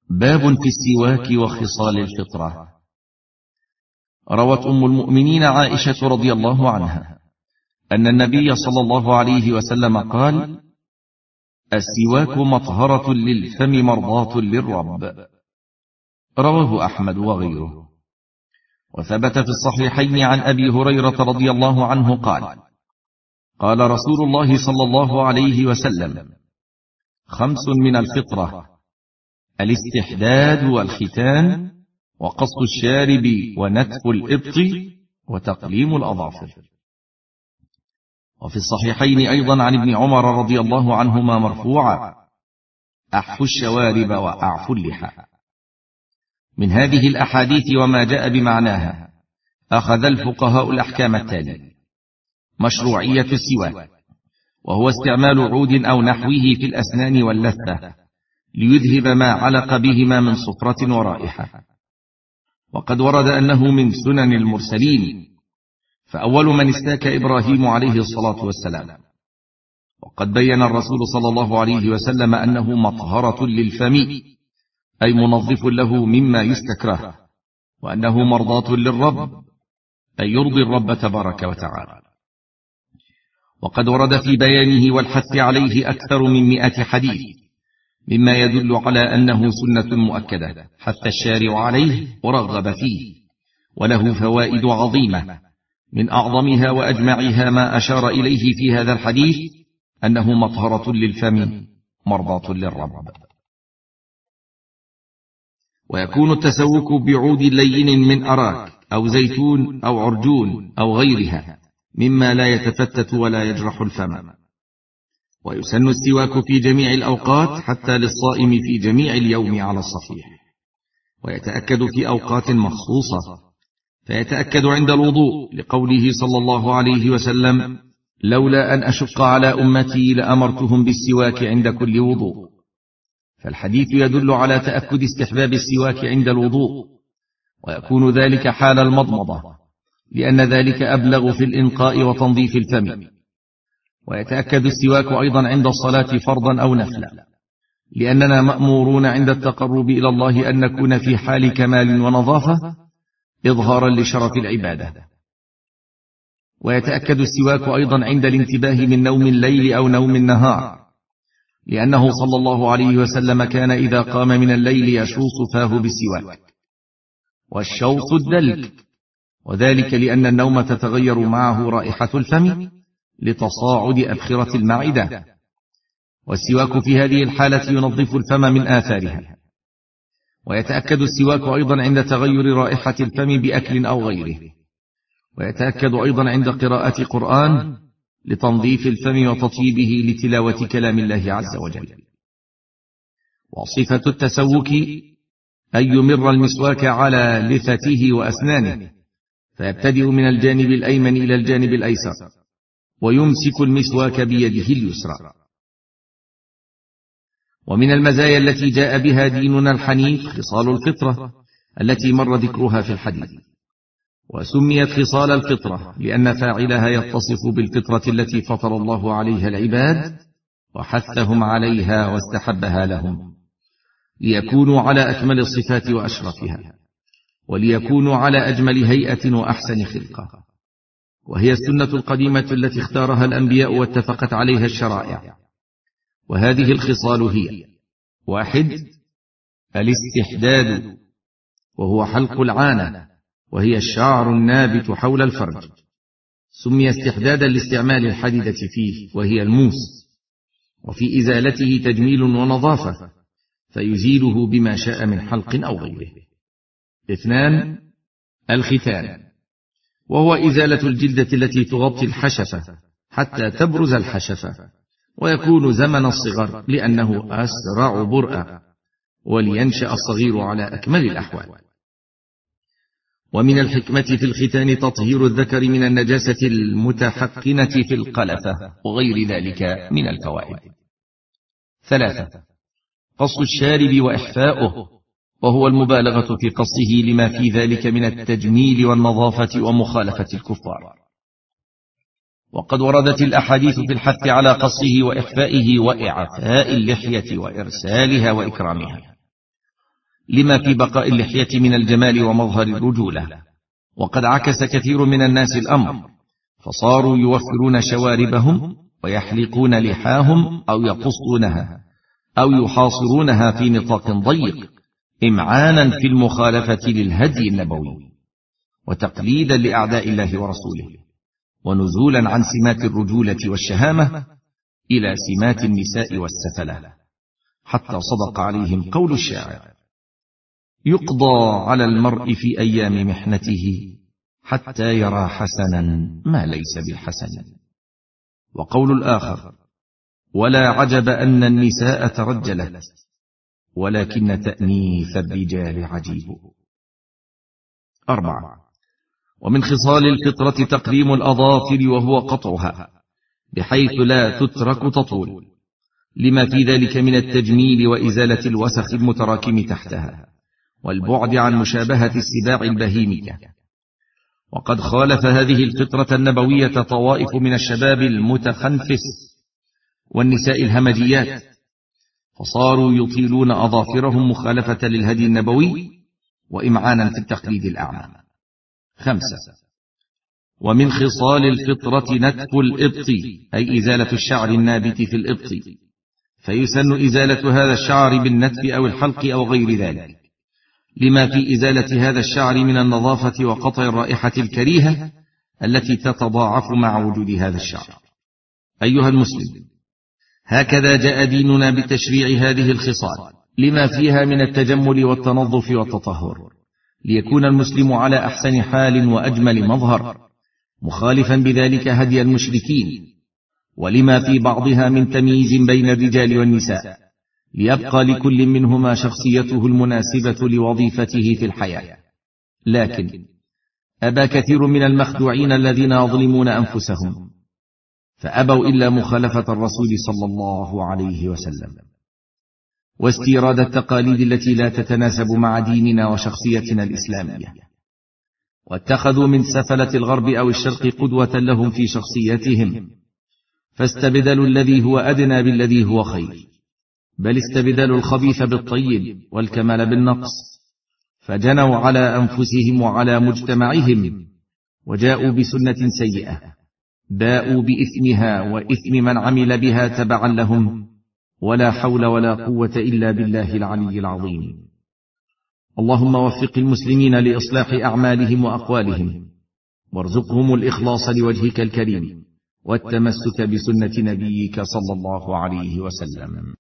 باب في السواك وخصال الفطرة. روت أم المؤمنين عائشة رضي الله عنها أن النبي صلى الله عليه وسلم قال: السواك مطهرة للفم مرضاة للرب. رواه أحمد وغيره. وثبت في الصحيحين عن أبي هريرة رضي الله عنه قال: قال رسول الله صلى الله عليه وسلم: 5 من الفطرة: الاستحداد والختان وقص الشارب ونتف الإبط وتقليم الأظافر. وفي الصحيحين أيضا عن ابن عمر رضي الله عنهما مرفوعا: أحفوا الشوارب وأعفوا اللحى. من هذه الأحاديث وما جاء بمعناها أخذ الفقهاء الأحكام التالي: مشروعية السواك، وهو استعمال عود أو نحوه في الأسنان واللثة ليذهب ما علق بهما من صفرة ورائحة. وقد ورد أنه من سنن المرسلين، فأول من استاك إبراهيم عليه الصلاة والسلام. وقد بين الرسول صلى الله عليه وسلم أنه مطهرة للفم، أي منظف له مما يستكره، وأنه مرضاة للرب، أي يرضي الرب تبارك وتعالى. وقد ورد في بيانه والحث عليه أكثر من 100 حديث، مما يدل على أنه سنة مؤكدة حث الشارع عليه ورغب فيه، وله فوائد عظيمة، من أعظمها وأجمعها ما أشار إليه في هذا الحديث أنه مطهرة للفم مرضاة للرب. ويكون التسوك بعود لين من أراك أو زيتون أو عرجون أو غيرها مما لا يتفتت ولا يجرح الفم. ويسن السواك في جميع الأوقات حتى للصائم في جميع اليوم على الصحيح، ويتأكد في أوقات مخصوصة، فيتأكد عند الوضوء لقوله صلى الله عليه وسلم: لولا أن أشق على أمتي لأمرتهم بالسواك عند كل وضوء. فالحديث يدل على تأكد استحباب السواك عند الوضوء، ويكون ذلك حال المضمضة، لأن ذلك أبلغ في الإنقاء وتنظيف الفم. ويتأكد السواك أيضا عند الصلاة فرضا أو نفلا، لأننا مأمورون عند التقرب إلى الله أن نكون في حال كمال ونظافة إظهارا لشرف العبادة. ويتأكد السواك أيضا عند الانتباه من نوم الليل أو نوم النهار، لأنه صلى الله عليه وسلم كان إذا قام من الليل يشوص فاه بالسواك. والشوص الدلك، وذلك لأن النوم تتغير معه رائحة الفم لتصاعد أبخرة المعدة، والسواك في هذه الحالة ينظف الفم من آثارها. ويتأكد السواك أيضا عند تغير رائحة الفم بأكل أو غيره. ويتأكد أيضا عند قراءة قرآن لتنظيف الفم وتطيبه لتلاوة كلام الله عز وجل. وصفة التسوك أن يمر المسواك على لثته وأسنانه، فيبتدئ من الجانب الأيمن إلى الجانب الأيسر، ويمسك المسواك بيده اليسرى. ومن المزايا التي جاء بها ديننا الحنيف خصال الفطرة التي مر ذكرها في الحديث. وسميت خصال الفطرة لأن فاعلها يتصف بالفطرة التي فطر الله عليها العباد وحثهم عليها واستحبها لهم، ليكونوا على أكمل الصفات وأشرفها، وليكونوا على أجمل هيئة وأحسن خلقة. وهي السنة القديمة التي اختارها الأنبياء واتفقت عليها الشرائع. وهذه الخصال هي: 1. الاستحداد، وهو حلق العانة، وهي الشعر النابت حول الفرج. سمي استحدادا لاستعمال الحديدة فيه، وهي الموس، وفي إزالته تجميل ونظافة، فيزيله بما شاء من حلق أو غيره. 2. الختان، وهو إزالة الجلدة التي تغطي الحشفة حتى تبرز الحشفة، ويكون زمن الصغر لأنه أسرع برءا، ولينشأ الصغير على أكمل الأحوال. ومن الحكمة في الختان تطهير الذكر من النجاسة المتحقنة في القلفة وغير ذلك من الفوائد. 3. قص الشارب وإحفاؤه، وهو المبالغة في قصه لما في ذلك من التجميل والنظافة ومخالفة الكفار. وقد وردت الأحاديث في الحث على قصه وإحفائه وإعفاء اللحية وإرسالها وإكرامها. لما في بقاء اللحية من الجمال ومظهر الرجولة. وقد عكس كثير من الناس الأمر، فصاروا يوفرون شواربهم ويحلقون لحاهم أو يقصونها أو يحاصرونها في نطاق ضيق، إمعانا في المخالفة للهدي النبوي وتقليدا لأعداء الله ورسوله، ونزولا عن سمات الرجولة والشهامة إلى سمات النساء والسفلة، حتى صدق عليهم قول الشاعر: يقضى على المرء في أيام محنته حتى يرى حسنا ما ليس بالحسن. وقول الآخر: ولا عجب أن النساء ترجلت ولكن تأنيث الرجال عجيب. 4. ومن خصال الفطرة تقليم الأظافر وهو قطعها بحيث لا تترك تطول، لما في ذلك من التجميل وإزالة الوسخ المتراكم تحتها والبعد عن مشابهة السباع البهيمية. وقد خالف هذه الفطرة النبوية طوائف من الشباب المتخنفس والنساء الهمجيات، فصاروا يطيلون أظافرهم مخالفة للهدي النبوي وإمعانا في التقليد الأعمى. 5. ومن خصال الفطرة نتف الإبط، أي إزالة الشعر النابت في الإبط، فيسن إزالة هذا الشعر بالنتف أو الحلق أو غير ذلك، لما في إزالة هذا الشعر من النظافة وقطع الرائحة الكريهة التي تتضاعف مع وجود هذا الشعر. أيها المسلم، هكذا جاء ديننا بتشريع هذه الخصال لما فيها من التجمل والتنظف والتطهر، ليكون المسلم على أحسن حال وأجمل مظهر، مخالفا بذلك هدي المشركين، ولما في بعضها من تمييز بين الرجال والنساء، ليبقى لكل منهما شخصيته المناسبة لوظيفته في الحياة. لكن أبى كثير من المخدوعين الذين يظلمون أنفسهم، فأبوا إلا مخالفة الرسول صلى الله عليه وسلم واستيراد التقاليد التي لا تتناسب مع ديننا وشخصيتنا الإسلامية، واتخذوا من سفلة الغرب أو الشرق قدوة لهم في شخصيتهم، فاستبدلوا الذي هو أدنى بالذي هو خير، بل استبدلوا الخبيث بالطيب والكمال بالنقص، فجنوا على أنفسهم وعلى مجتمعهم، وجاءوا بسنة سيئة باءوا بإثمها وإثم من عمل بها تبعا لهم، ولا حول ولا قوة إلا بالله العلي العظيم. اللهم وفق المسلمين لإصلاح أعمالهم وأقوالهم، وارزقهم الإخلاص لوجهك الكريم والتمسك بسنة نبيك صلى الله عليه وسلم.